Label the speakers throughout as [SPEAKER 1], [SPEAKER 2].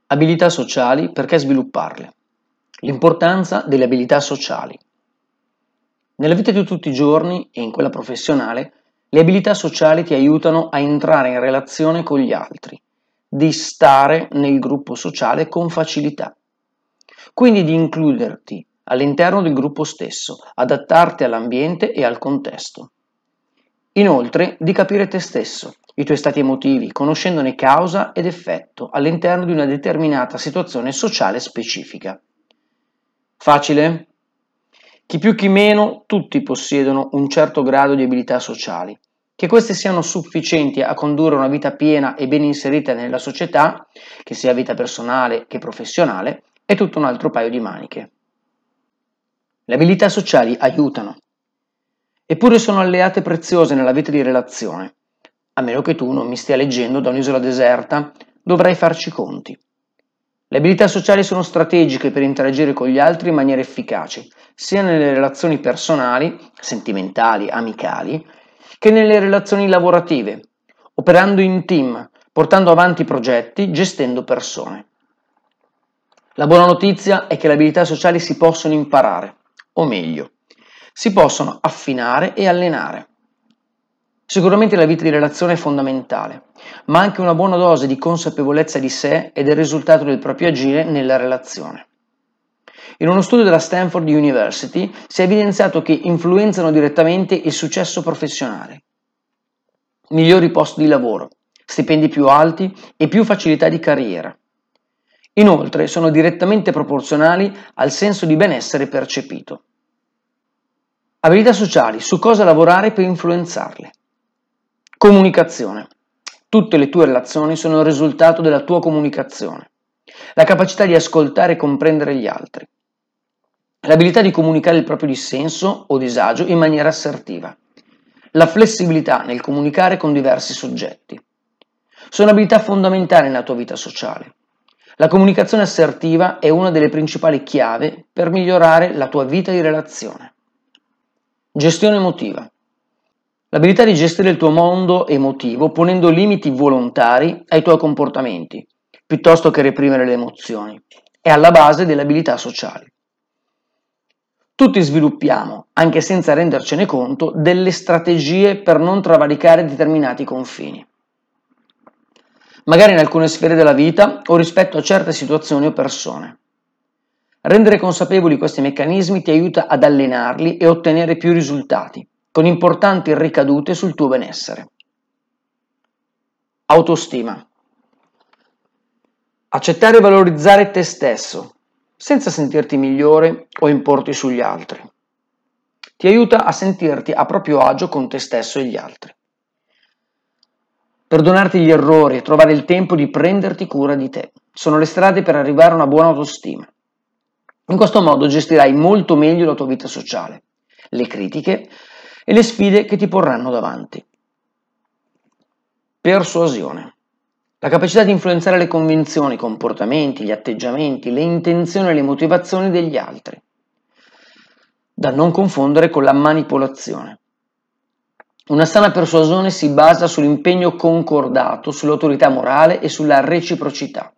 [SPEAKER 1] Abilità sociali, perché svilupparle? L'importanza delle abilità sociali. Nella vita di tutti i giorni e in quella professionale, le abilità sociali ti aiutano a entrare in relazione con gli altri, di stare nel gruppo sociale con facilità, quindi di includerti all'interno del gruppo stesso, adattarti all'ambiente e al contesto. Inoltre, di capire te stesso, i tuoi stati emotivi, conoscendone causa ed effetto all'interno di una determinata situazione sociale specifica. Facile? Chi più chi meno, tutti possiedono un certo grado di abilità sociali. Che queste siano sufficienti a condurre una vita piena e ben inserita nella società, che sia vita personale che professionale, è tutto un altro paio di maniche. Le abilità sociali aiutano, eppure sono alleate preziose nella vita di relazione. A meno che tu non mi stia leggendo da un'isola deserta, dovrai farci conti. Le abilità sociali sono strategiche per interagire con gli altri in maniera efficace, sia nelle relazioni personali, sentimentali, amicali, che nelle relazioni lavorative, operando in team, portando avanti progetti, gestendo persone. La buona notizia è che le abilità sociali si possono imparare, o meglio, si possono affinare e allenare. Sicuramente la vita di relazione è fondamentale, ma anche una buona dose di consapevolezza di sé è il risultato del proprio agire nella relazione. In uno studio della Stanford University si è evidenziato che influenzano direttamente il successo professionale. Migliori posti di lavoro, stipendi più alti e più facilità di carriera. Inoltre sono direttamente proporzionali al senso di benessere percepito. Abilità sociali, su cosa lavorare per influenzarle. Comunicazione. Tutte le tue relazioni sono il risultato della tua comunicazione. La capacità di ascoltare e comprendere gli altri. L'abilità di comunicare il proprio dissenso o disagio in maniera assertiva. La flessibilità nel comunicare con diversi soggetti. Sono abilità fondamentali nella tua vita sociale. La comunicazione assertiva è una delle principali chiavi per migliorare la tua vita di relazione. Gestione emotiva. L'abilità di gestire il tuo mondo emotivo ponendo limiti volontari ai tuoi comportamenti, piuttosto che reprimere le emozioni, è alla base delle abilità sociali. Tutti sviluppiamo, anche senza rendercene conto, delle strategie per non travalicare determinati confini. Magari in alcune sfere della vita o rispetto a certe situazioni o persone. Rendere consapevoli questi meccanismi ti aiuta ad allenarli e ottenere più risultati, con importanti ricadute sul tuo benessere. Autostima. Accettare e valorizzare te stesso, senza sentirti migliore o importi sugli altri. Ti aiuta a sentirti a proprio agio con te stesso e gli altri. Perdonarti gli errori e trovare il tempo di prenderti cura di te sono le strade per arrivare a una buona autostima. In questo modo gestirai molto meglio la tua vita sociale, le critiche e le sfide che ti porranno davanti. Persuasione. La capacità di influenzare le convinzioni, i comportamenti, gli atteggiamenti, le intenzioni e le motivazioni degli altri. Da non confondere con la manipolazione. Una sana persuasione si basa sull'impegno concordato, sull'autorità morale e sulla reciprocità.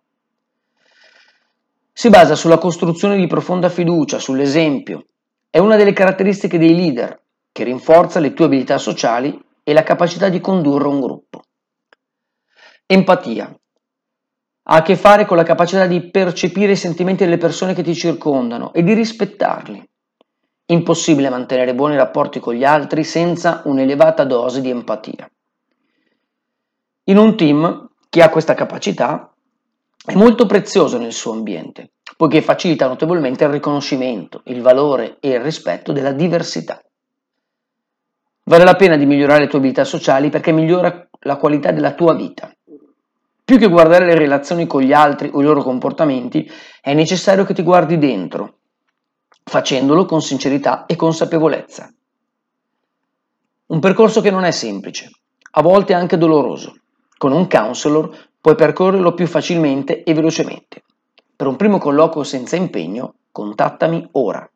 [SPEAKER 1] Si basa sulla costruzione di profonda fiducia, sull'esempio. È una delle caratteristiche dei leader, che rinforza le tue abilità sociali e la capacità di condurre un gruppo. Empatia. Ha a che fare con la capacità di percepire i sentimenti delle persone che ti circondano e di rispettarli. Impossibile mantenere buoni rapporti con gli altri senza un'elevata dose di empatia. In un team, chi ha questa capacità è molto prezioso nel suo ambiente, poiché facilita notevolmente il riconoscimento, il valore e il rispetto della diversità. Vale la pena di migliorare le tue abilità sociali perché migliora la qualità della tua vita. Più che guardare le relazioni con gli altri o i loro comportamenti, è necessario che ti guardi dentro, facendolo con sincerità e consapevolezza. Un percorso che non è semplice, a volte anche doloroso. Con un counselor puoi percorrerlo più facilmente e velocemente. Per un primo colloquio senza impegno, contattami ora.